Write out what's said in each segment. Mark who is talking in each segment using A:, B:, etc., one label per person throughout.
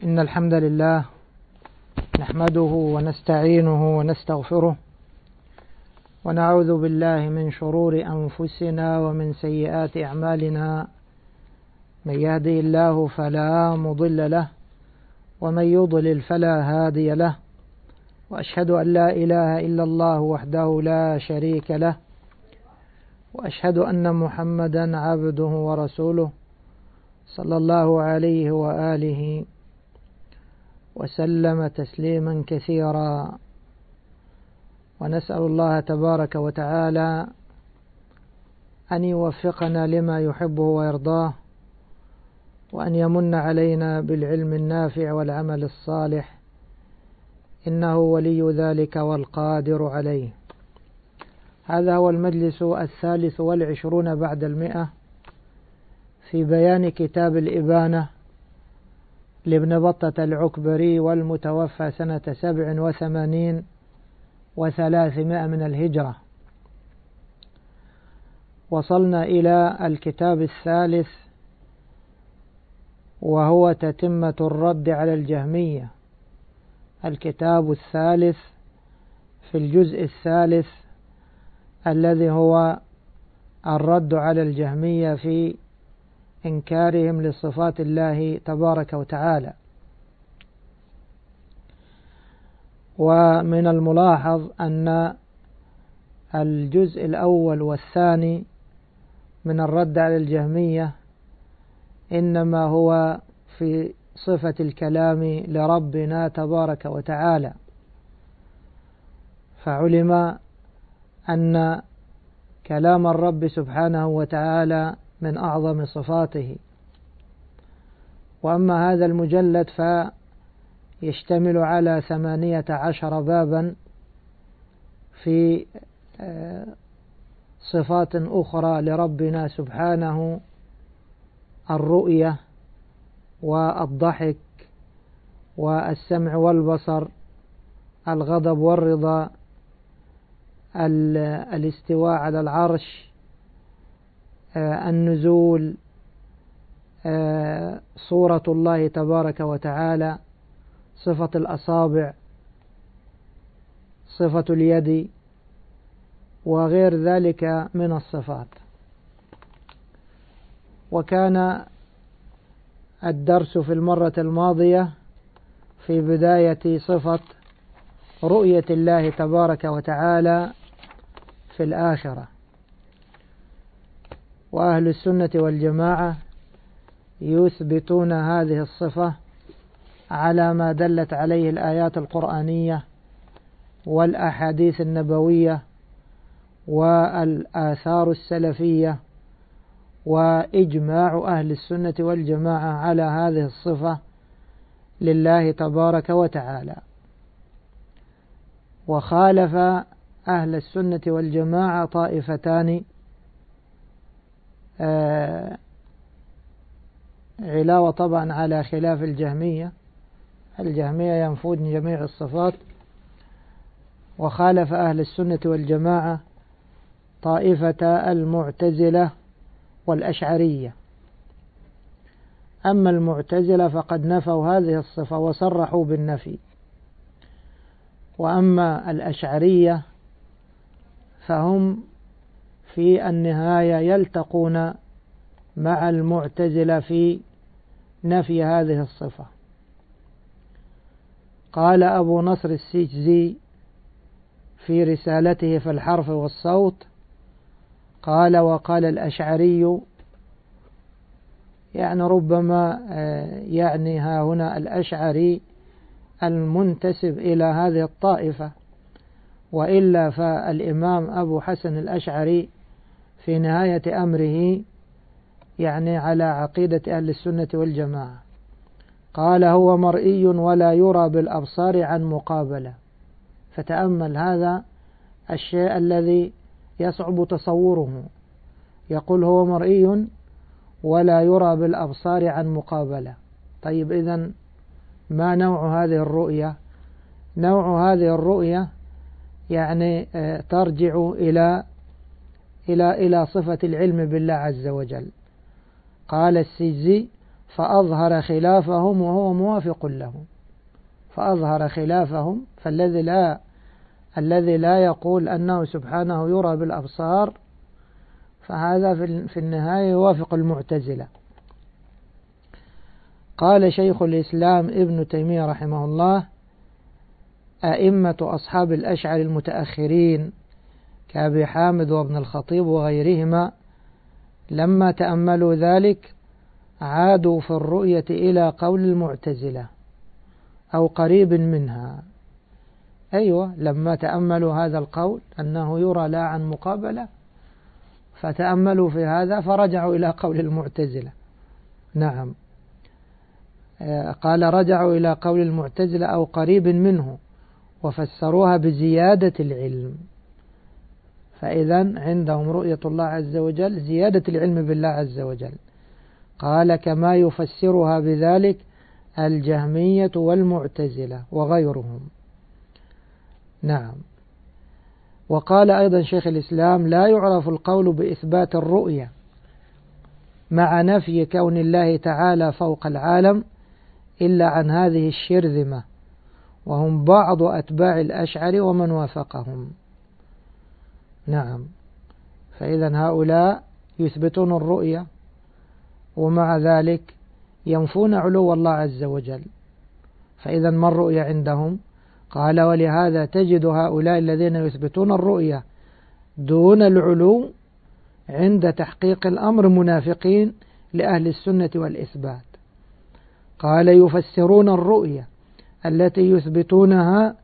A: إن الحمد لله نحمده ونستعينه ونستغفره ونعوذ بالله من شرور أنفسنا ومن سيئات أعمالنا. من يهدي الله فلا مضل له ومن يضلل فلا هادي له، وأشهد أن لا إله إلا الله وحده لا شريك له، وأشهد أن محمدا عبده ورسوله صلى الله عليه وآله وسلم تسليما كثيرا. ونسأل الله تبارك وتعالى أن يوفقنا لما يحبه ويرضاه، وأن يمن علينا بالعلم النافع والعمل الصالح، إنه ولي ذلك والقادر عليه. هذا هو المجلس 23 بعد 100 في بيان كتاب الإبانة لابن بطة العكبري، والمتوفى سنة 87 و300 من الهجرة. وصلنا إلى الكتاب الثالث، وهو تتمة الرد على الجهمية. الكتاب الثالث في الجزء الثالث الذي هو الرد على الجهمية في إنكارهم لصفات الله تبارك وتعالى. ومن الملاحظ أن الجزء الأول والثاني من الرد على الجهمية إنما هو في صفة الكلام لربنا تبارك وتعالى، فعلم أن كلام الرب سبحانه وتعالى من أعظم صفاته. وأما هذا المجلد فيشتمل على 18 بابا في صفات أخرى لربنا سبحانه: الرؤية والضحك والسمع والبصر، الغضب والرضا، الاستواء على العرش، النزول، صورة الله تبارك وتعالى، صفة الأصابع، صفة اليد، وغير ذلك من الصفات. وكان الدرس في المرة الماضية في بداية صفة رؤية الله تبارك وتعالى في الآخرة. وأهل السنة والجماعة يثبتون هذه الصفة على ما دلت عليه الآيات القرآنية والأحاديث النبوية والآثار السلفية، وإجماع أهل السنة والجماعة على هذه الصفة لله تبارك وتعالى. وخالف أهل السنة والجماعة طائفتان علاوة طبعا على خلاف الجهمية. الجهمية ينفون جميع الصفات. وخالف أهل السنة والجماعة طائفة المعتزلة والأشعرية. أما المعتزلة فقد نفوا هذه الصفة وصرحوا بالنفي، وأما الأشعرية فهم في النهاية يلتقون مع المعتزلة في نفي هذه الصفة. قال أبو نصر السجزي في رسالته في الحرف والصوت، قال: وقال الأشعري، يعني ربما يعني ها هنا الأشعري المنتسب إلى هذه الطائفة، وإلا فالإمام أبو حسن الأشعري في نهاية أمره يعني على عقيدة أهل السنة والجماعة. قال: هو مرئي ولا يرى بالأبصار عن مقابلة. فتأمل هذا الشيء الذي يصعب تصوره. يقول هو مرئي ولا يرى بالأبصار عن مقابلة. طيب إذن ما نوع هذه الرؤية؟ نوع هذه الرؤية يعني ترجع إلى صفة العلم بالله عز وجل. قال السجزي: فأظهر خلافهم وهو موافق لهم، فأظهر خلافهم، الذي لا يقول أنه سبحانه يرى بالأبصار فهذا في النهاية يوافق المعتزلة. قال شيخ الإسلام ابن تيمية رحمه الله: أئمة أصحاب الأشعر المتأخرين كأبي حامد وابن الخطيب وغيرهما لما تأملوا ذلك عادوا في الرؤية إلى قول المعتزلة أو قريب منها. أيوة، لما تأملوا هذا القول أنه يرى لا عن مقابلة فتأملوا في هذا فرجعوا إلى قول المعتزلة. نعم، قال رجعوا إلى قول المعتزلة أو قريب منه وفسروها بزيادة العلم. فإذا عندهم رؤية الله عز وجل زيادة العلم بالله عز وجل. قال: كما يفسرها بذلك الجهمية والمعتزلة وغيرهم. نعم. وقال أيضا شيخ الإسلام: لا يعرف القول بإثبات الرؤية مع نفي كون الله تعالى فوق العالم إلا عن هذه الشرذمة، وهم بعض أتباع الأشعر ومن وافقهم. نعم، فإذا هؤلاء يثبتون الرؤية ومع ذلك ينفون علو الله عز وجل، فإذا ما الرؤية عندهم؟ قال: ولهذا تجد هؤلاء الذين يثبتون الرؤية دون العلو عند تحقيق الأمر منافقين لأهل السنة والإثبات. قال: يفسرون الرؤية التي يثبتونها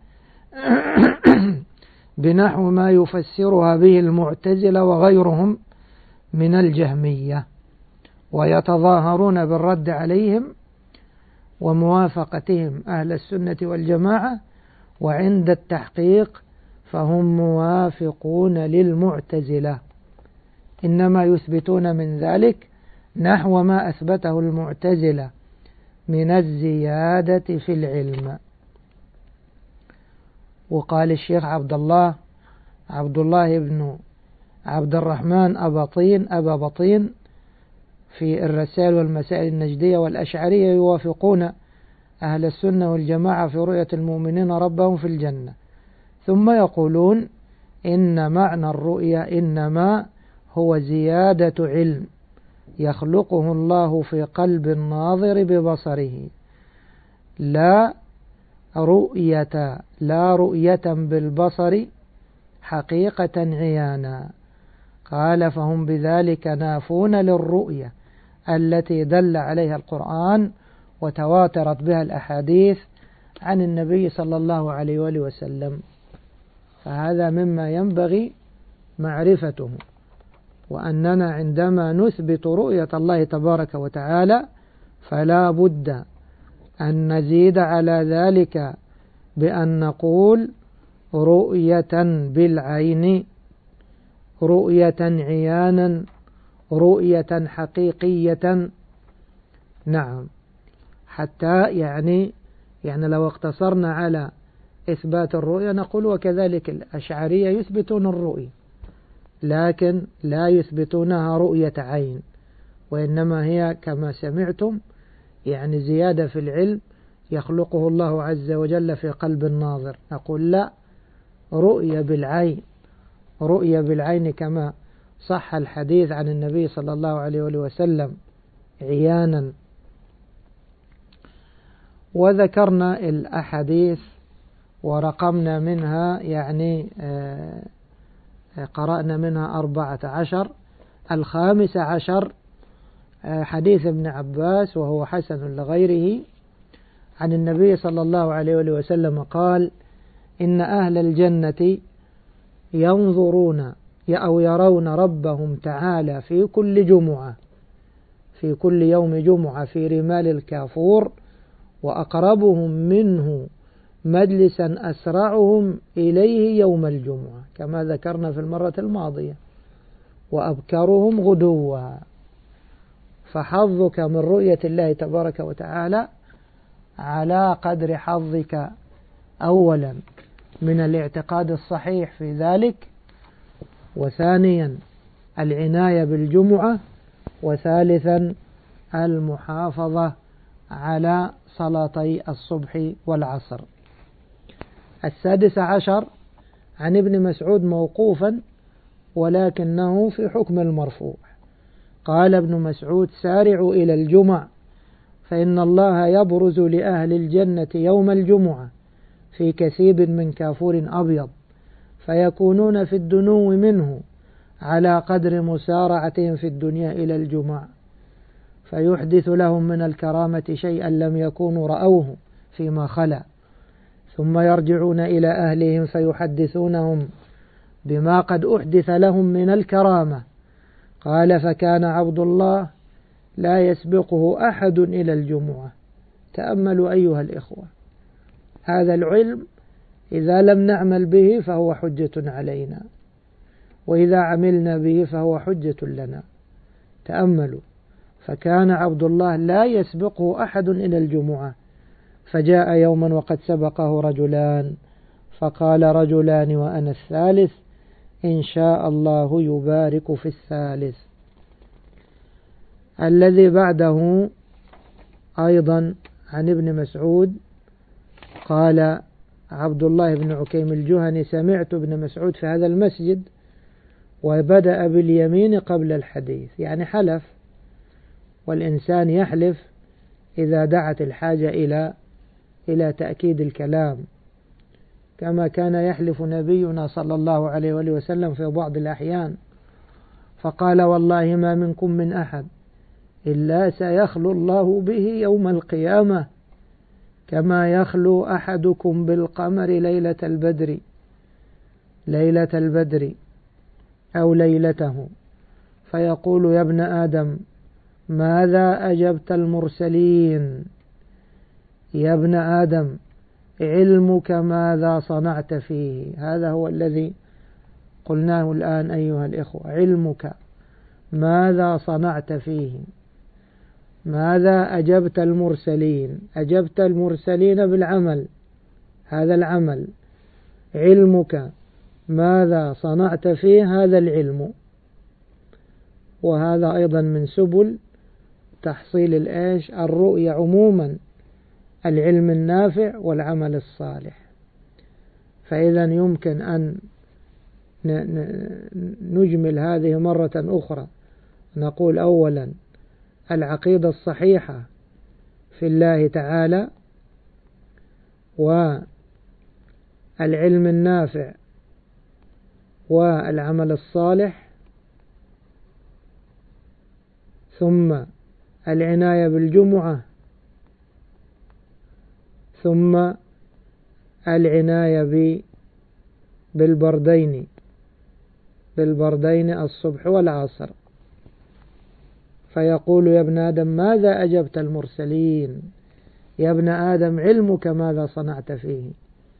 A: بنحو ما يفسرها به المعتزلة وغيرهم من الجهمية، ويتظاهرون بالرد عليهم وموافقتهم أهل السنة والجماعة، وعند التحقيق فهم موافقون للمعتزلة، إنما يثبتون من ذلك نحو ما أثبته المعتزلة من الزيادة في العلم. وقال الشيخ عبد الله بن عبد الرحمن أبا بطين في الرسائل والمسائل النجدية والأشعرية يوافقون أهل السنة والجماعة في رؤية المؤمنين ربهم في الجنة، ثم يقولون إن معنى الرؤية إنما هو زيادة علم يخلقه الله في قلب الناظر ببصره، لا رؤية بالبصر حقيقة عيانا. قال: فهم بذلك نافون للرؤية التي دل عليها القرآن وتواترت بها الأحاديث عن النبي صلى الله عليه وآله وسلم. فهذا مما ينبغي معرفته، وأننا عندما نثبت رؤية الله تبارك وتعالى فلا بد أن نزيد على ذلك بأن نقول رؤية بالعين، رؤية عيانا، رؤية حقيقية. نعم، حتى يعني لو اقتصرنا على إثبات الرؤية نقول وكذلك الأشعرية يثبتون الرؤية لكن لا يثبتونها رؤية عين، وإنما هي كما سمعتم يعني زيادة في العلم يخلقه الله عز وجل في قلب الناظر. نقول لا، رؤية بالعين، رؤية بالعين كما صح الحديث عن النبي صلى الله عليه وسلم عيانا. وذكرنا الأحاديث ورقمنا منها، يعني قرأنا منها 14. 15 حديث ابن عباس وهو حسن لغيره عن النبي صلى الله عليه وسلم قال: إن أهل الجنة ينظرون أو يرون ربهم تعالى في كل جمعة، في كل يوم جمعة في رمال الكافور، وأقربهم منه مجلسا أسرعهم إليه يوم الجمعة كما ذكرنا في المرة الماضية، وأبكرهم غدوا. فحظك من رؤية الله تبارك وتعالى على قدر حظك أولا من الاعتقاد الصحيح في ذلك، وثانيا العناية بالجمعة، وثالثا المحافظة على صلاتي الصبح والعصر. 16 عن ابن مسعود موقوفا ولكنه في حكم المرفوع. قال ابن مسعود: سارعوا إلى الجمع فإن الله يبرز لأهل الجنة يوم الجمعة في كثيب من كافور أبيض، فيكونون في الدنو منه على قدر مسارعتهم في الدنيا إلى الجمع، فيحدث لهم من الكرامة شيئا لم يكونوا رأوه فيما خلا، ثم يرجعون إلى أهلهم فيحدثونهم بما قد أحدث لهم من الكرامة. قال: فكان عبد الله لا يسبقه أحد إلى الجمعة. تأملوا أيها الإخوة، هذا العلم إذا لم نعمل به فهو حجة علينا، وإذا عملنا به فهو حجة لنا. تأملوا: فكان عبد الله لا يسبقه أحد إلى الجمعة، فجاء يوما وقد سبقه رجلان، فقال رجلان وأنا الثالث، إن شاء الله يبارك في الثالث. الذي بعده أيضا عن ابن مسعود، قال عبد الله بن عكيم الجهني: سمعت ابن مسعود في هذا المسجد وبدأ باليمين قبل الحديث، يعني حلف، والإنسان يحلف إذا دعت الحاجة إلى تأكيد الكلام، كما كان يحلف نبينا صلى الله عليه وآله وسلم في بعض الأحيان، فقال: والله ما منكم من أحد إلا سيخلو الله به يوم القيامة كما يخلو أحدكم بالقمر ليلة البدر أو ليلته، فيقول: يا ابن آدم ماذا أجبت المرسلين؟ يا ابن آدم علمك ماذا صنعت فيه. هذا هو الذي قلناه الآن أيها الإخوة: علمك ماذا صنعت فيه، ماذا أجبت المرسلين. أجبت المرسلين بالعمل، هذا العمل. علمك ماذا صنعت فيه، هذا العلم. وهذا أيضا من سبل تحصيل الرؤية عموما، العلم النافع والعمل الصالح. فإذا يمكن أن نجمل هذه مرة أخرى. نقول: أولا العقيدة الصحيحة في الله تعالى، والعلم النافع والعمل الصالح، ثم العناية بالجمعة، ثم العناية بالبردين الصبح والعصر. فيقول: يا ابن آدم ماذا أجبت المرسلين؟ يا ابن آدم علمك ماذا صنعت فيه.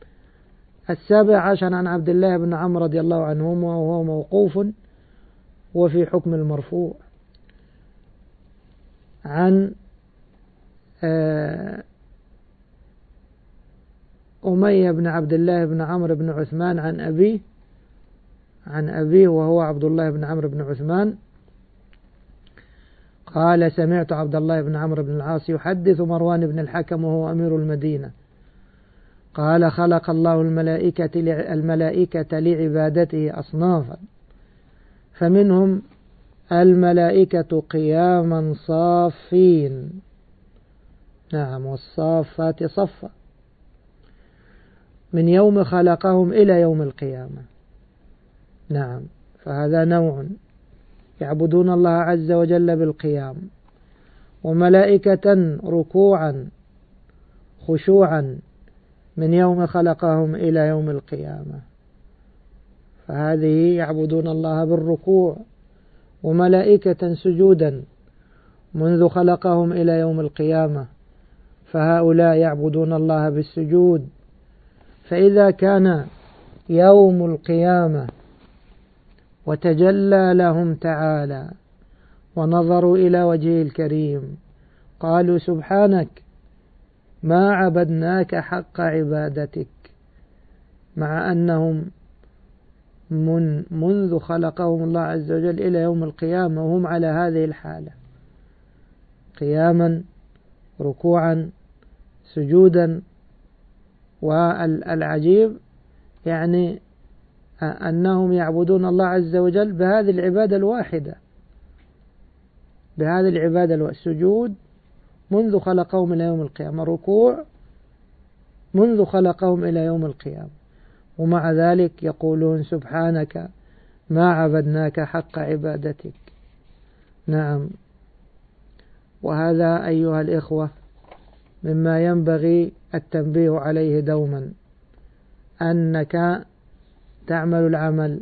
A: 17 عن عبد الله بن عمرو رضي الله عنهما وهو موقوف وفي حكم المرفوع. عن أمية بن عبد الله بن عمرو بن عثمان عن أبيه وهو عبد الله بن عمرو بن عثمان، قال: سمعت عبد الله بن عمرو بن العاص يحدث مروان بن الحكم وهو أمير المدينة، قال: خلق الله الملائكة لعبادته أصنافا، فمنهم الملائكة قياما صافين، نعم، والصافات صفا، من يوم خلقهم إلى يوم القيامة. نعم، فهذا نوع يعبدون الله عز وجل بالقيام، وملائكة ركوعا خشوعا من يوم خلقهم إلى يوم القيامة، فهذه يعبدون الله بالركوع، وملائكة سجودا منذ خلقهم إلى يوم القيامة، فهؤلاء يعبدون الله بالسجود. فإذا كان يوم القيامة وتجلى لهم تعالى ونظروا إلى وجهه الكريم، قالوا: سبحانك ما عبدناك حق عبادتك، مع أنهم منذ خلقهم الله عز وجل إلى يوم القيامة وهم على هذه الحالة. قياما ركوعا سجودا. والعجيب يعني أنهم يعبدون الله عز وجل بهذه العبادة الواحدة، بهذه العبادة السجود منذ خلقهم إلى يوم القيامة، ركوع منذ خلقهم إلى يوم القيامة، ومع ذلك يقولون سبحانك ما عبدناك حق عبادتك. نعم. وهذا أيها الإخوة مما ينبغي التنبيه عليه دوما، أنك تعمل العمل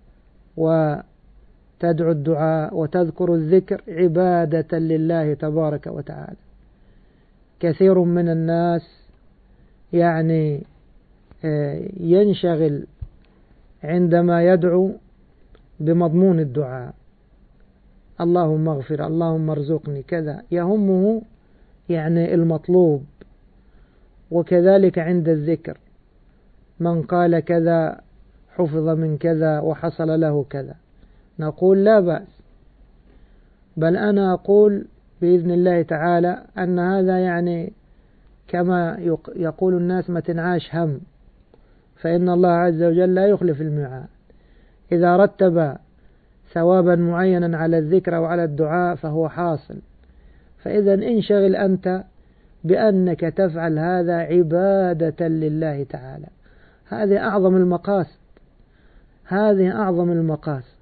A: وتدعو الدعاء وتذكر الذكر عبادة لله تبارك وتعالى. كثير من الناس يعني ينشغل عندما يدعو بمضمون الدعاء، اللهم اغفر، اللهم ارزقني كذا، يهمه يعني المطلوب. وكذلك عند الذكر، من قال كذا حفظ من كذا وحصل له كذا، نقول لا بأس، بل أنا أقول بإذن الله تعالى أن هذا يعني كما يقول الناس ما تنعاش هم، فإن الله عز وجل لا يخلف الميعاد. إذا رتب ثوابا معينا على الذكر وعلى الدعاء فهو حاصل. فإذا انشغل أنت بأنك تفعل هذا عبادة لله تعالى. هذه أعظم المقاصد، هذه أعظم المقاصد.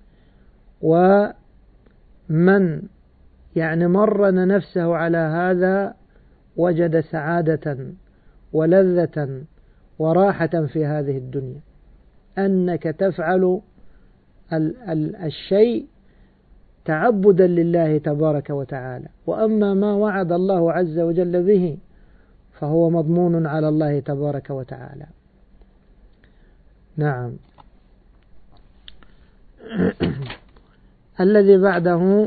A: ومن يعني مرن نفسه على هذا وجد سعادة ولذة وراحة في هذه الدنيا، أنك تفعل الشيء تعبدا لله تبارك وتعالى. وأما ما وعد الله عز وجل به فهو مضمون على الله تبارك وتعالى. نعم. الذي بعده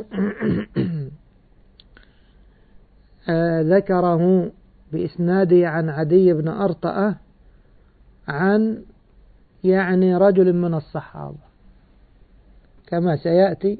A: ذكره بإسناده عن عدي بن أرطأة عن يعني رجل من الصحابة كما سيأتي،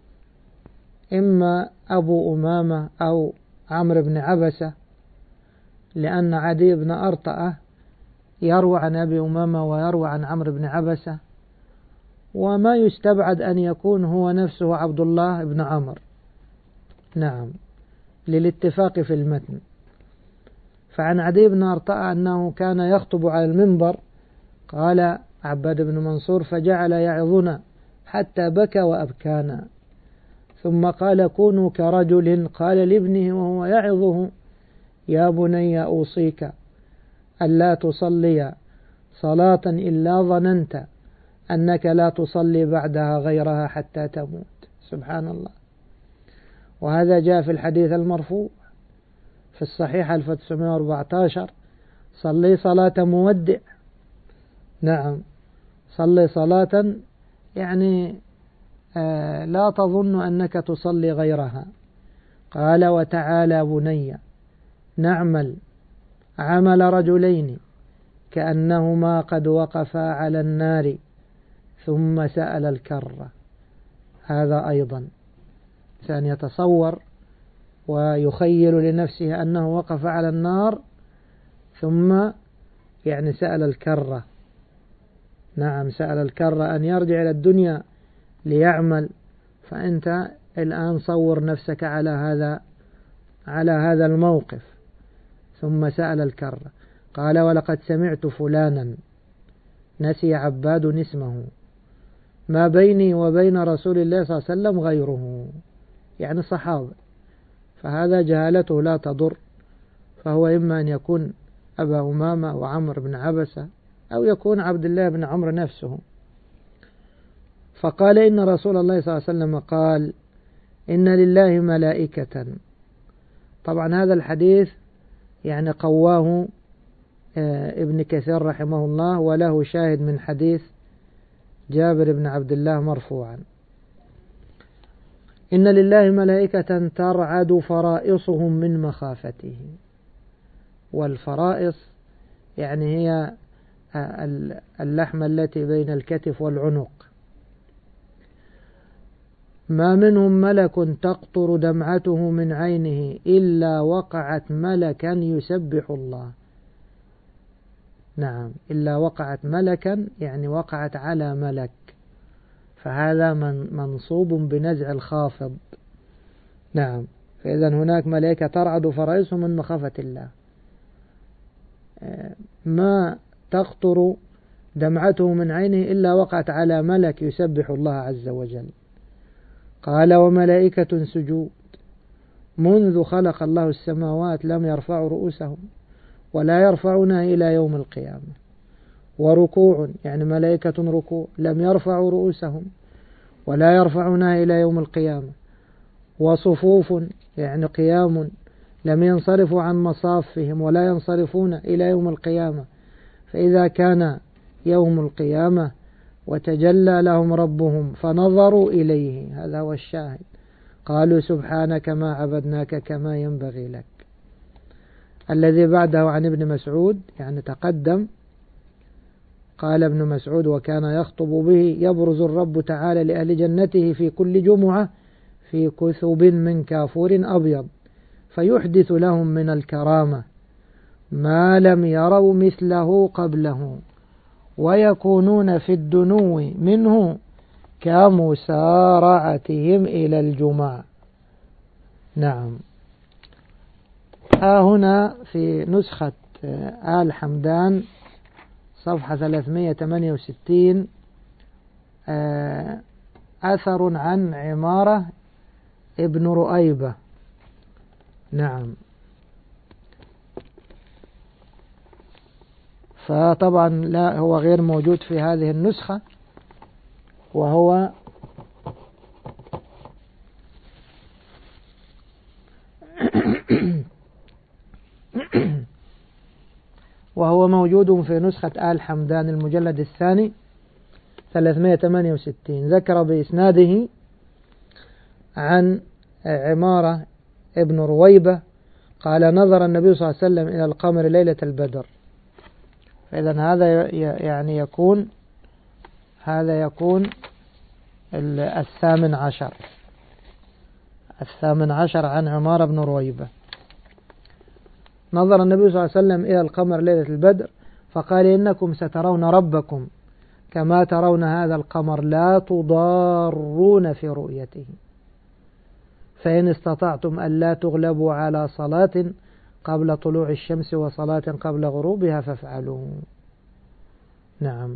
A: إما أبو أمامة أو عمرو بن عبسة، لأن عدي بن أرطأة يروى عن أبي أمامة ويروى عن عمرو بن عبسة، وما يستبعد أن يكون هو نفسه عبد الله بن عمرو. نعم، للاتفاق في المتن. فعن عدي بن أرطأة أنه كان يخطب على المنبر، قال عباد بن منصور فجعل يعظنا حتى بكى وأبكانا، ثم قال كونوا كرجل قال لابنه وهو يعظه يا بني أوصيك ألا تصلي صلاة إلا ظننت أنك لا تصلي بعدها غيرها حتى تموت. سبحان الله. وهذا جاء في الحديث المرفوع في الصحيح 1914 صلي صلاة مودع. نعم، صلي صلاة يعني لا تظن أنك تصلي غيرها. قال وتعالى بني نعمل عمل رجلين كأنهما قد وقفا على النار ثم سأل الكرة. هذا أيضا كان يتصور ويخيل لنفسه أنه وقف على النار ثم يعني سأل الكرة. نعم، سأل الكرة أن يرجع إلى الدنيا ليعمل. فأنت الآن صور نفسك على هذا الموقف. ثم سأل الكرة. قال ولقد سمعت فلانا، نسي عباد اسمه، ما بيني وبين رسول الله صلى الله عليه وسلم غيره، يعني صحابة، فهذا جهالته لا تضر، فهو إما أن يكون أبا أمامة وعمر بن عبسة أو يكون عبد الله بن عمرو نفسه. فقال إن رسول الله صلى الله عليه وسلم قال إن لله ملائكة. طبعا هذا الحديث يعني قواه ابن كثير رحمه الله، وله شاهد من حديث جابر بن عبد الله مرفوعا. إن لله ملائكة ترعد فرائصهم من مخافته. والفرائص يعني هي اللحمة التي بين الكتف والعنق. ما منهم ملك تقطر دمعته من عينه إلا وقعت ملكا يسبح الله. نعم، إلا وقعت ملكا يعني وقعت على ملك، فهذا منصوب بنزع الخافض. نعم، فإذا هناك ملائكة ترعد فرائسهم من مخافة الله. ما تقطر دمعته من عينه إلا وقعت على ملك يسبح الله عز وجل. قال وملائكة سجود منذ خلق الله السماوات لم يرفعوا رؤوسهم ولا يرفعونها إلى يوم القيامة. وركوع يعني ملائكة ركوع لم يرفعوا رؤوسهم ولا يرفعونها إلى يوم القيامة. وصفوف يعني قيام لم ينصرفوا عن مصافهم ولا ينصرفون إلى يوم القيامة. فإذا كان يوم القيامة وتجلى لهم ربهم فنظروا إليه، هذا هو الشاهد، قالوا سبحانك ما عبدناك كما ينبغي لك. الذي بعده عن ابن مسعود يعني تقدم، قال ابن مسعود وكان يخطب به يبرز الرب تعالى لأهل جنته في كل جمعة في كثب من كافور أبيض فيحدث لهم من الكرامة ما لم يروا مثله قبله ويكونون في الدنو منه كمسارعتهم إلى الجمعة. نعم، هنا في نسخة آل حمدان صفحة 368 أثر عن عمارة ابن رؤيبة. نعم، فطبعا لا هو غير موجود في هذه النسخة، وهو موجود في نسخة آل حمدان المجلد الثاني 368. ذكر بإسناده عن عمارة ابن رويبة قال نظر النبي صلى الله عليه وسلم إلى القمر ليلة البدر. فإذا هذا يعني يكون الثامن عشر عن عمارة بن رويبة. نظر النبي صلى الله عليه وسلم إلى القمر ليلة البدر فقال إنكم سترون ربكم كما ترون هذا القمر لا تضارون في رؤيته، فإن استطعتم ألا تغلبوا على صلاة قبل طلوع الشمس وصلاة قبل غروبها فافعلوا. نعم.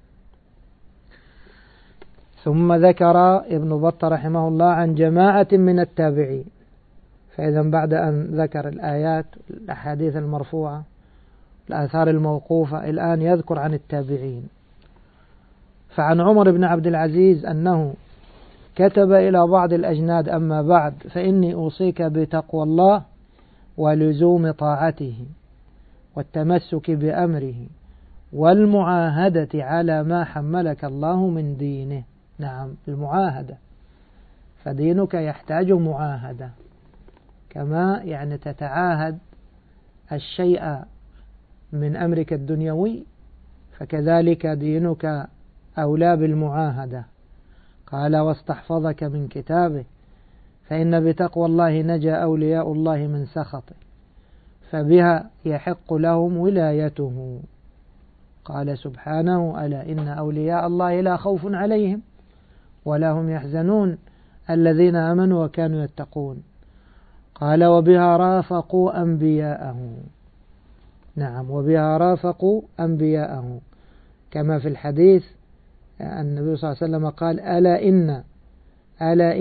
A: ثم ذكر ابن بطة رحمه الله عن جماعة من التابعين. فإذا بعد أن ذكر الآيات الأحاديث المرفوعة الآثار الموقوفة الآن يذكر عن التابعين. فعن عمر بن عبد العزيز أنه كتب إلى بعض الأجناد أما بعد فإني أوصيك بتقوى الله ولزوم طاعته والتمسك بأمره والمعاهدة على ما حملك الله من دينه. نعم، المعاهدة، فدينك يحتاج معاهدة كما يعني تتعاهد الشيء من أمرك الدنيوي، فكذلك دينك أولى بالمعاهدة. قال واستحفظك من كتابه فإن بتقوى الله نجا أولياء الله من سخطه فبها يحق لهم ولايته. قال سبحانه ألا إن أولياء الله لا خوف عليهم ولا هم يحزنون الذين آمنوا وكانوا يتقون. قال وبها رافقوا أنبياءه. نعم، وبها رافقوا أنبياءه كما في الحديث النبي صلى الله عليه وسلم قال ألا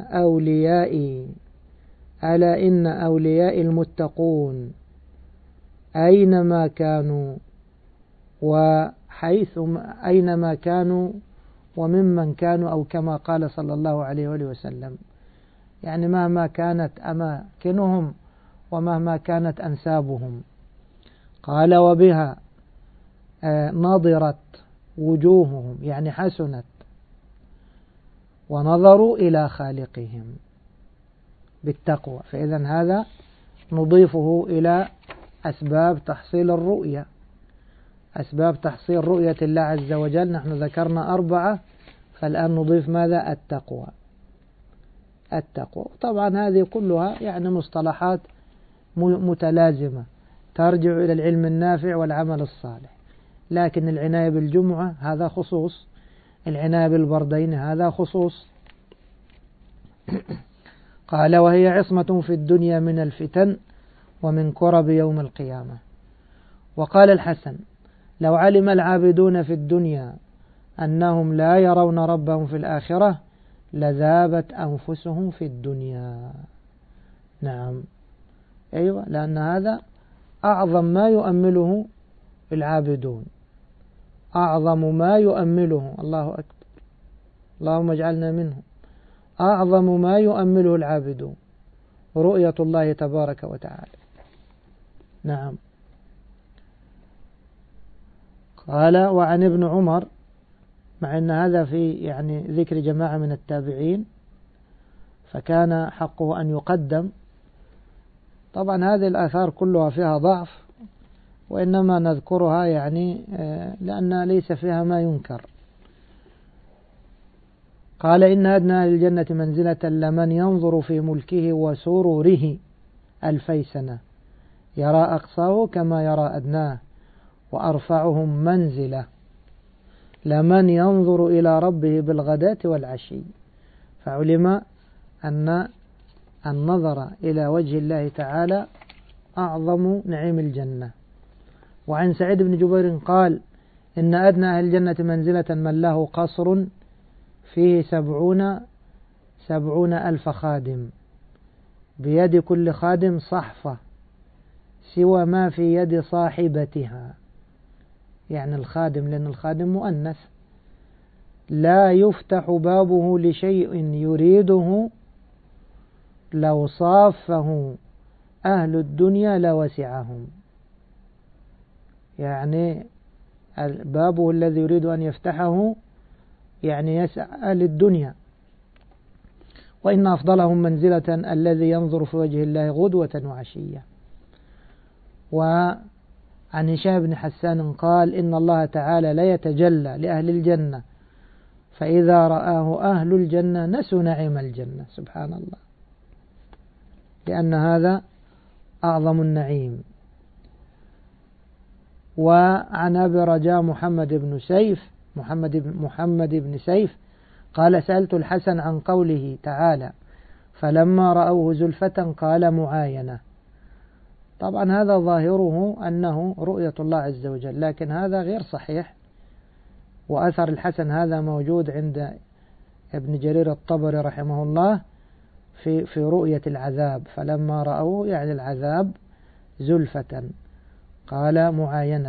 A: إن أوليائي المتقون أينما كانوا أينما كانوا وممن كانوا، أو كما قال صلى الله عليه وآله وسلم، يعني مهما كانت أماكنهم ومهما كانت أنسابهم. قال وبها نضرت وجوههم يعني حسنت ونظروا إلى خالقهم بالتقوى. فإذا هذا نضيفه إلى أسباب تحصيل الرؤية، أسباب تحصيل رؤية الله عز وجل. نحن ذكرنا 4، فالآن نضيف ماذا؟ التقوى. التقوى. طبعا هذه كلها يعني مصطلحات متلازمة ترجع إلى العلم النافع والعمل الصالح، لكن العناية بالجمعة هذا خصوص، العناية بالبردين هذا خصوص. قال وهي عصمة في الدنيا من الفتن ومن كرب يوم القيامة. وقال الحسن لو علم العابدون في الدنيا أنهم لا يرون ربهم في الآخرة لذابت أنفسهم في الدنيا. نعم أيوة، لأن هذا أعظم ما يؤمله العابدون، أعظم ما يؤمله، الله أكبر اللهم اجعلنا منهم، أعظم ما يؤمله العابدون رؤية الله تبارك وتعالى. نعم. قال وعن ابن عمر، مع أن هذا في يعني ذكر جماعة من التابعين فكان حقه أن يقدم. طبعا هذه الآثار كلها فيها ضعف، وإنما نذكرها يعني لأن ليس فيها ما ينكر. قال إن أدنى أهل الجنة منزلة لمن ينظر في ملكه وسروره 2000 سنة يرى أقصاه كما يرى أدناه وأرفعهم منزلة لمن ينظر إلى ربه بالغداة والعشي. فعلم أن النظر إلى وجه الله تعالى أعظم نعيم الجنة. وعن سعيد بن جبير قال إن أدنى أهل الجنة منزلة من له قصر فيه 70 ألف خادم بيد كل خادم صحفة سوى ما في يد صاحبتها، يعني الخادم، لأن الخادم مؤنث، لا يفتح بابه لشيء يريده لو صافه أهل الدنيا لوسعهم، يعني بابه الذي يريد أن يفتحه يعني يسع أهل الدنيا. وإن أفضلهم منزلة الذي ينظر في وجه الله غدوة وعشية. وعن هشام بن حسان قال إن الله تعالى لا يتجلى لأهل الجنة فإذا رآه أهل الجنة نسوا نعيم الجنة. سبحان الله، لأن هذا أعظم النعيم. وعن أبي رجاء محمد بن سيف قال سألت الحسن عن قوله تعالى فلما رأوه زلفة قال معاينة. طبعا هذا ظاهره أنه رؤية الله عز وجل، لكن هذا غير صحيح. وأثر الحسن هذا موجود عند ابن جرير الطبري رحمه الله في رؤية العذاب، فلما رأوه يعني العذاب زلفة قال معاينة.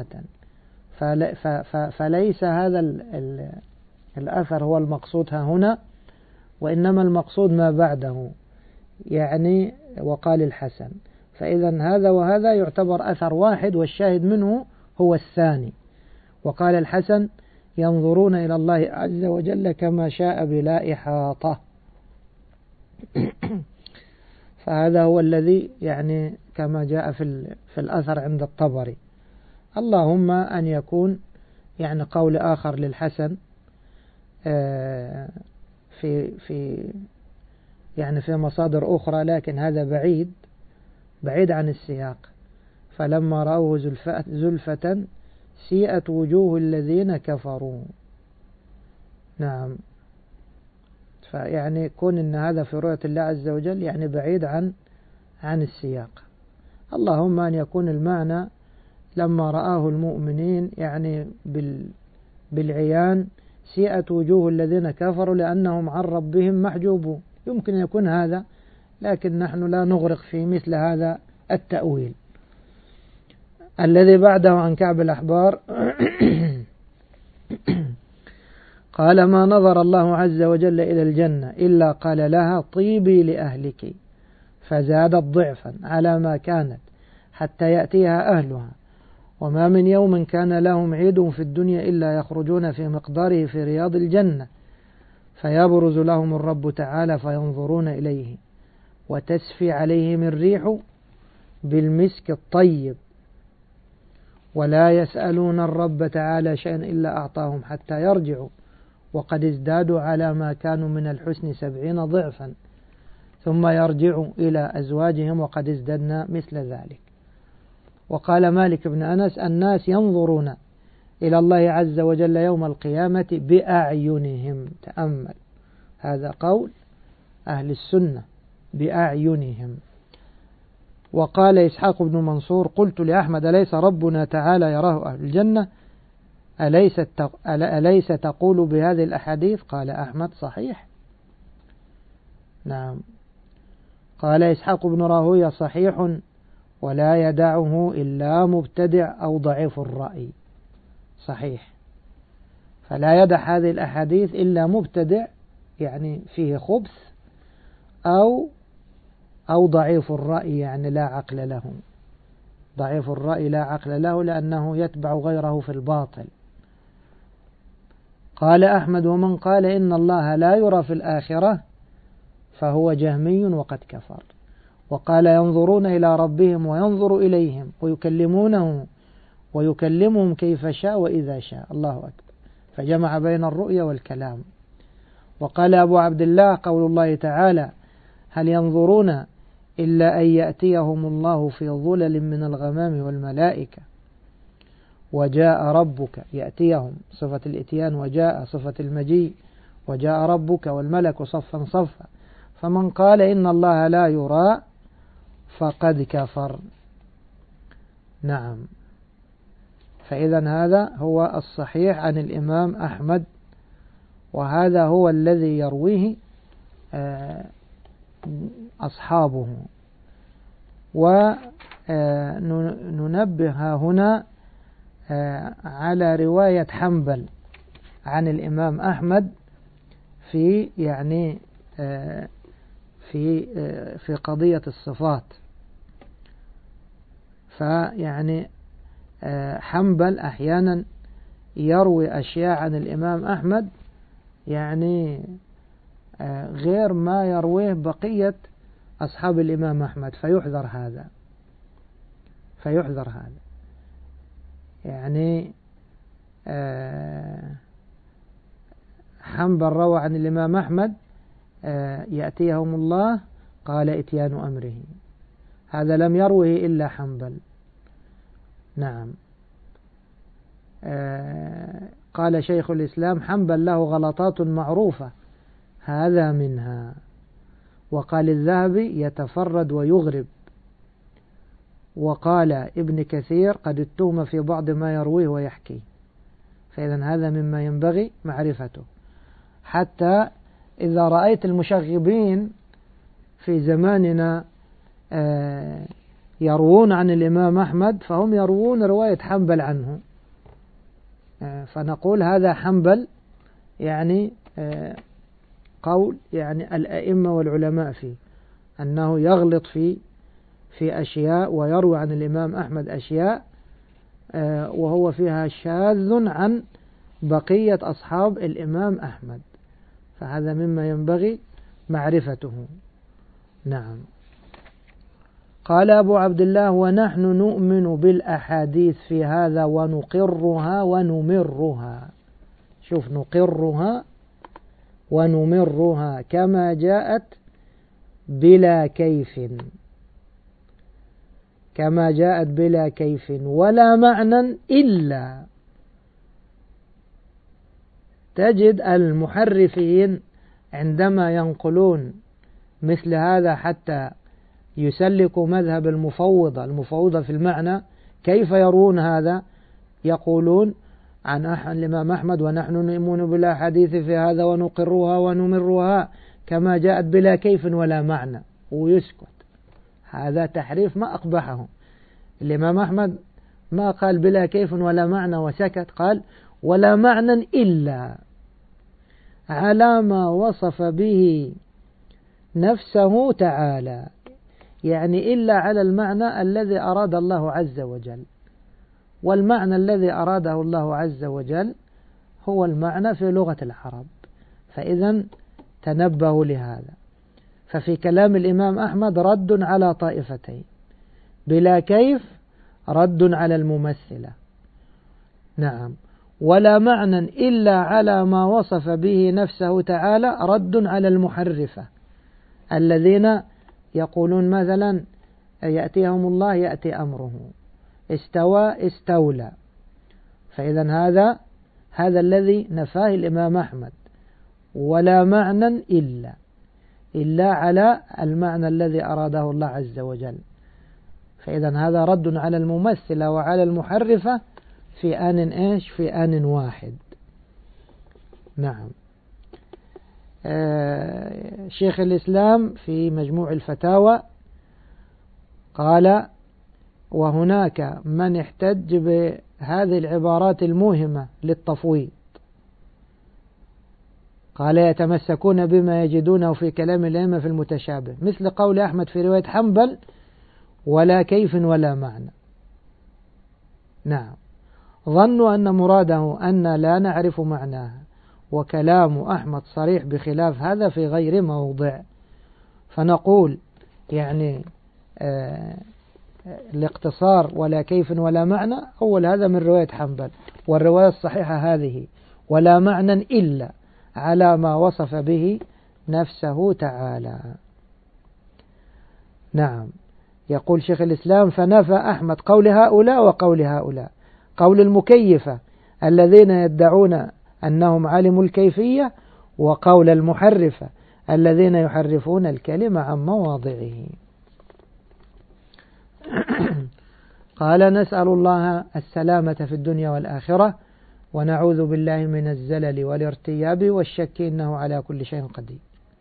A: فليس هذا الأثر هو المقصود هنا، وإنما المقصود ما بعده، يعني وقال الحسن. فإذا هذا وهذا يعتبر أثر واحد، والشاهد منه هو الثاني. وقال الحسن ينظرون إلى الله عز وجل كما شاء بلا إحاطة. فهذا هو الذي يعني كما جاء في الأثر عند الطبري. اللهم أن يكون يعني قول آخر للحسن في يعني في مصادر أخرى، لكن هذا بعيد عن السياق. فلما رأوه زلفة سيئت وجوه الذين كفروا. نعم. فيعني كون إن هذا في رؤية الله عز وجل يعني بعيد عن السياق. اللهم أن يكون المعنى لما رآه المؤمنين يعني بالعيان سيئت وجوه الذين كفروا لأنهم عن ربهم محجوبون. يمكن أن يكون هذا، لكن نحن لا نغرق في مثل هذا التأويل. الذي بعده عن كعب الأحبار قال ما نظر الله عز وجل إلى الجنة إلا قال لها طيبي لأهلك، فزادت ضعفا على ما كانت حتى يأتيها أهلها. وما من يوم كان لهم عيد في الدنيا إلا يخرجون في مقداره في رياض الجنة، فيبرز لهم الرب تعالى فينظرون إليه وتسفي عليهم الريح بالمسك الطيب، ولا يسألون الرب تعالى شيئا إلا أعطاهم حتى يرجعوا، وقد ازدادوا على ما كانوا من الحسن 70 ضعفا. ثم يرجعوا إلى أزواجهم وقد ازددنا مثل ذلك. وقال مالك بن أنس: الناس ينظرون إلى الله عز وجل يوم القيامة بأعينهم. تأمل، هذا قول أهل السنة، بأعينهم. وقال إسحاق بن منصور: قلت لأحمد: أليس ربنا تعالى يراه أهل الجنة؟ أليس تقول بهذه الأحاديث؟ قال أحمد: صحيح. نعم. قال إسحاق بن راهويه: صحيح ولا يدعه إلا مبتدع أو ضعيف الرأي. صحيح، فلا يدع هذه الأحاديث إلا مبتدع، يعني فيه خبث، أو ضعيف الرأي، يعني لا عقل له. ضعيف الرأي لا عقل له، لأنه يتبع غيره في الباطل. قال أحمد: ومن قال إن الله لا يرى في الآخرة فهو جهمي وقد كفر. وقال: ينظرون إلى ربهم وينظر إليهم ويكلمونه ويكلمهم كيف شاء وإذا شاء. الله أكبر، فجمع بين الرؤيا والكلام. وقال أبو عبد الله: قول الله تعالى: هل ينظرون إلا أن يأتيهم الله في ظلل من الغمام والملائكة وجاء ربك. يأتيهم صفة الإتيان، وجاء صفة المجيء، وجاء ربك والملك صفا صفا. فمن قال إن الله لا يرى فقد كفر. نعم. فإذا هذا هو الصحيح عن الإمام أحمد، وهذا هو الذي يرويه أصحابه. وننبه هنا على رواية حنبل عن الإمام أحمد في في قضية الصفات. فيعني حنبل أحيانا يروي أشياء عن الإمام أحمد يعني غير ما يرويه بقية أصحاب الإمام أحمد، فيحذر هذا. يعني حنبل روى عن الإمام أحمد: يأتيهم الله، قال: إتيان أمره. هذا لم يروه إلا حنبل. نعم. قال شيخ الإسلام: حنبل له غلطات معروفة، هذا منها. وقال الذهبي: يتفرد ويغرب. وقال ابن كثير: قد اتهم في بعض ما يرويه ويحكيه. فإذا هذا مما ينبغي معرفته. حتى إذا رأيت المشغبين في زماننا يروون عن الإمام أحمد، فهم يروون رواية حنبل عنه، فنقول هذا حنبل يعني قول يعني الأئمة والعلماء فيه أنه يغلط في أشياء، ويروي عن الإمام أحمد أشياء وهو فيها شاذ عن بقية أصحاب الإمام أحمد، فهذا مما ينبغي معرفته. نعم. قال أبو عبد الله: ونحن نؤمن بالأحاديث في هذا ونقرها ونمرها. شوف، نقرها ونمرها كما جاءت بلا كيف، كما جاءت بلا كيف ولا معنى إلا. تجد المحرفين عندما ينقلون مثل هذا حتى يسلكوا مذهب المفوضة في المعنى، كيف يرون هذا؟ يقولون عن الإمام أحمد: ونحن نؤمن بالأحاديث في هذا ونقرها ونمرها كما جاءت بلا كيف ولا معنى، ويسكت. هذا تحريف ما أقبحه. الإمام أحمد ما قال بلا كيف ولا معنى وسكت، قال: ولا معنى إلا على ما وصف به نفسه تعالى، يعني إلا على المعنى الذي أراد الله عز وجل. والمعنى الذي أراده الله عز وجل هو المعنى في لغة العرب، فإذا تنبهوا لهذا. ففي كلام الإمام أحمد رد على طائفتين: بلا كيف رد على الممثلة، نعم، ولا معنى إلا على ما وصف به نفسه تعالى رد على المحرفة. الذين يقولون مثلا يأتيهم الله يأتي أمره، استوى استولى، فإذا هذا الذي نفاه الإمام أحمد، ولا معنى إلا على المعنى الذي أراده الله عز وجل. فإذا هذا رد على الممثلة وعلى المحرفة في آن واحد. نعم. شيخ الإسلام في مجموع الفتاوى قال: وهناك من احتج بهذه العبارات الموهمة للتفويض، قال: يتمسكون بما يجدونه في كلام الأئمة في المتشابه، مثل قول أحمد في رواية حنبل: ولا كيف ولا معنى. نعم، ظنوا أن مراده أن لا نعرف معناها، وكلام أحمد صريح بخلاف هذا في غير موضع. فنقول يعني الاقتصار ولا كيف ولا معنى، أول هذا من رواية حنبل، والرواية الصحيحة هذه: ولا معنى إلا على ما وصف به نفسه تعالى. نعم. يقول شيخ الإسلام: فنفى أحمد قول هؤلاء وقول هؤلاء، قول المكيفة الذين يدعون أنهم علموا الكيفية، وقول المحرفة الذين يحرفون الكلمة عن مواضعه. قال: نسأل الله السلامة في الدنيا والآخرة، ونعوذ بالله من الزلل والارتياب والشك، إنه على كل شيء قدير.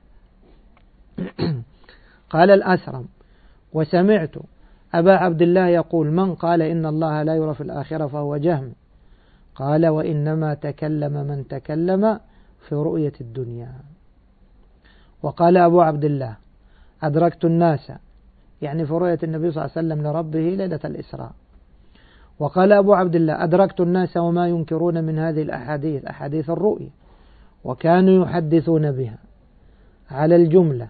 A: قال الأسرم: وسمعت أبا عبد الله يقول: من قال إن الله لا يرى في الآخرة فهو جهم. قال: وإنما تكلم من تكلم في رؤية الدنيا. وقال أبو عبد الله: أدركت الناس، يعني في رؤية النبي صلى الله عليه وسلم لربه ليلة الإسراء. وقال أبو عبد الله: أدركت الناس وما ينكرون من هذه الأحاديث، أحاديث الرؤية، وكانوا يحدثون بها على الجملة،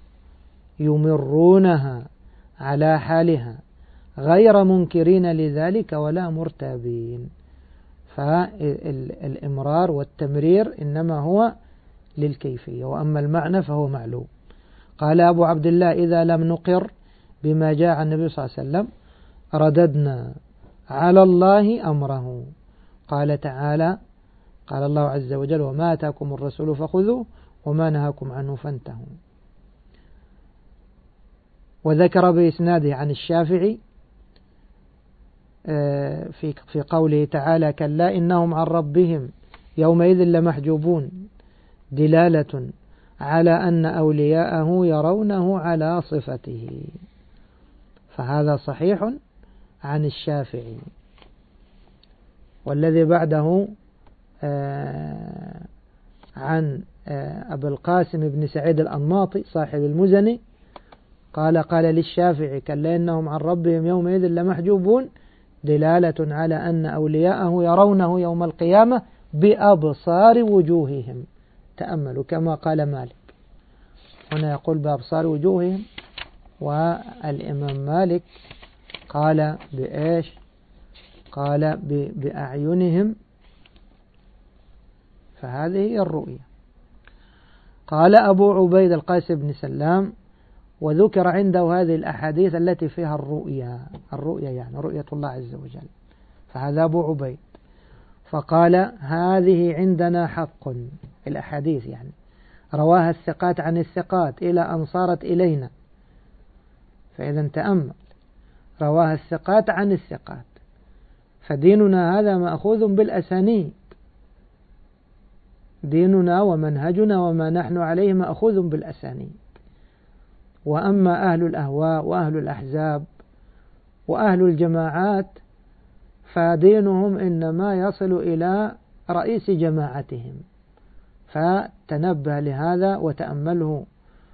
A: يمرونها على حالها غير منكرين لذلك ولا مرتابين. فالإمرار والتمرير إنما هو للكيفية، وأما المعنى فهو معلوم. قال أبو عبد الله: إذا لم نقر بما جاء عن النبي صلى الله عليه وسلم رددنا على الله أمره. قال تعالى: قال الله عز وجل: وما آتاكم الرسول فخذوه وما نهاكم عنه فانتهوا. وذكر بإسناده عن الشافعي في قوله تعالى: كلا إنهم عن ربهم يومئذ لمحجوبون، دلالة على أن أولياءه يرونه على صفته. فهذا صحيح عن الشافعي. والذي بعده عن أبي القاسم بن سعيد الأنماطي صاحب المزني قال: قال للشافعي: كلا إنهم عن ربهم يومئذ لمحجوبون، دلالة على أن أولياءه يرونه يوم القيامة بأبصار وجوههم. تأملوا كما قال مالك، هنا يقول بأبصار وجوههم، والإمام مالك قال بإيش؟ قال بأعينهم. فهذه هي الرؤية. قال أبو عبيد القاسم بن سلام: وذكر عنده هذه الأحاديث التي فيها الرؤية يعني رؤية الله عز وجل، فهذا أبو عبيد. فقال: هذه عندنا حق، الأحاديث يعني رواها الثقات عن الثقات إلى أن صارت إلينا. فإذا تأمل، رواها الثقات عن الثقات، فديننا هذا مأخوذ بالأسانيد، ديننا ومنهجنا وما نحن عليه مأخوذ بالأسانيد. وأما أهل الأهواء وأهل الأحزاب وأهل الجماعات فدينهم إنما يصل إلى رئيس جماعتهم. فتنبه لهذا وتأمله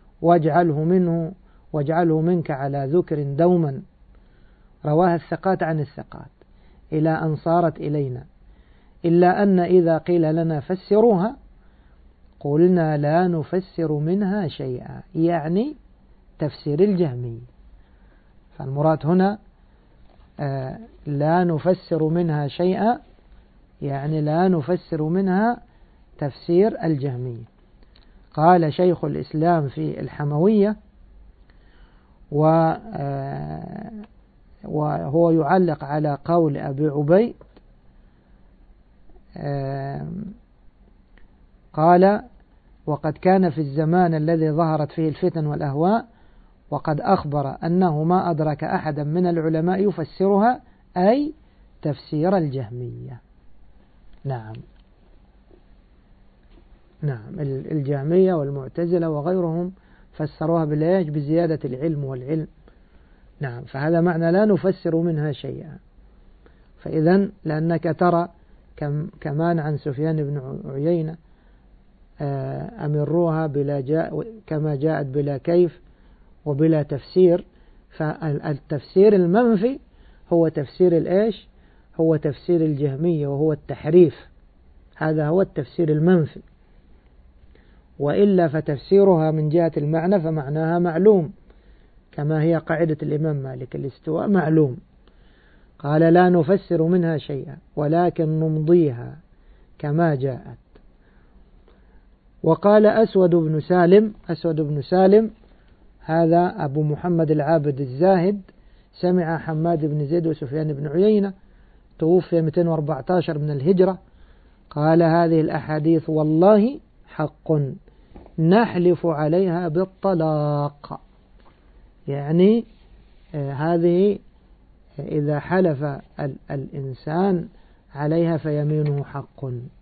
A: واجعله منك على ذكر دوما. رواها الثقات عن الثقات إلى أن صارت إلينا، إلا أن إذا قيل لنا فسروها قلنا لا نفسر منها شيئا، يعني تفسير الجهمي. فالمراد هنا لا نفسر منها شيئا، يعني لا نفسر منها تفسير الجهمي. قال شيخ الإسلام في الحموية، وهو يعلق على قول أبي عبيد، قال: وقد كان في الزمان الذي ظهرت فيه الفتن والأهواء وقد أخبر أنه ما أدرك أحدا من العلماء يفسرها، أي تفسير الجهمية. نعم، الجهمية والمعتزلة وغيرهم فسروها بزيادة العلم والعلم. نعم، فهذا معنى لا نفسر منها شيئا. فإذا لأنك ترى كمان عن سفيان بن عيينة: أمروها كما جاءت بلا كيف وبلا تفسير. فالتفسير المنفي هو تفسير الإيش؟ هو تفسير الجهمية، وهو التحريف. هذا هو التفسير المنفي. وإلا فتفسيرها من جهة المعنى فمعناها معلوم، كما هي قاعدة الإمام مالك: الاستواء معلوم. قال: لا نفسر منها شيئا ولكن نمضيها كما جاءت. وقال أسود بن سالم هذا أبو محمد العابد الزاهد، سمع حماد بن زيد وسفيان بن عيينة، توفي 214 من الهجرة، قال: هذه الأحاديث والله حق نحلف عليها بالطلاق. يعني هذه إذا حلف الإنسان عليها فيمينه حق.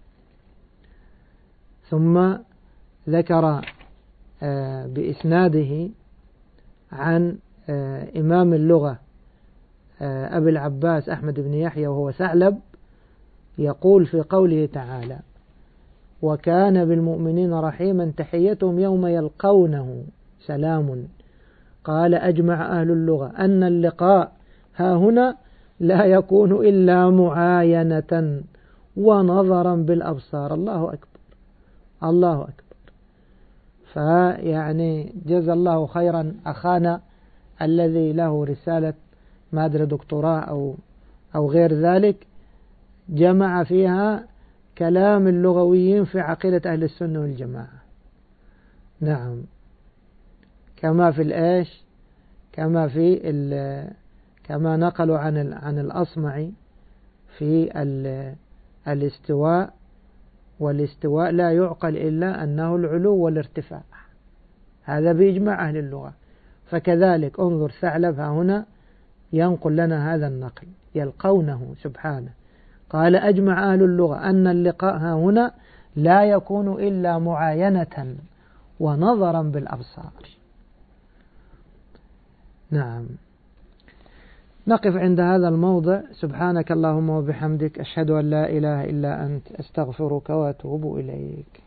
A: ثم ذكر بإسناده عن إمام اللغة أبي العباس أحمد بن يحيى وهو ثعلب، يقول في قوله تعالى: وكان بالمؤمنين رحيما تحيتهم يوم يلقونه سلام. قال: أجمع أهل اللغة أن اللقاء ها هنا لا يكون إلا معاينة ونظرا بالأبصار. الله أكبر، الله أكبر. فيعني جزا الله خيرا أخانا الذي له رسالة ما أدري دكتوراه أو غير ذلك، جمع فيها كلام اللغويين في عقيدة أهل السنة والجماعة. نعم، كما في الإيش، كما نقلوا عن الأصمعي في الاستواء، والاستواء لا يعقل إلا أنه العلو والارتفاع، هذا بإجماع أهل اللغة. فكذلك انظر ثعلب ها هنا ينقل لنا هذا النقل: يلقونه سبحانه. قال: أجمع أهل اللغة أن اللقاء ها هنا لا يكون إلا معاينة ونظرا بالأبصار. نعم، نقف عند هذا الموضع. سبحانك اللهم وبحمدك، أشهد أن لا إله إلا أنت، أستغفرك وأتوب إليك.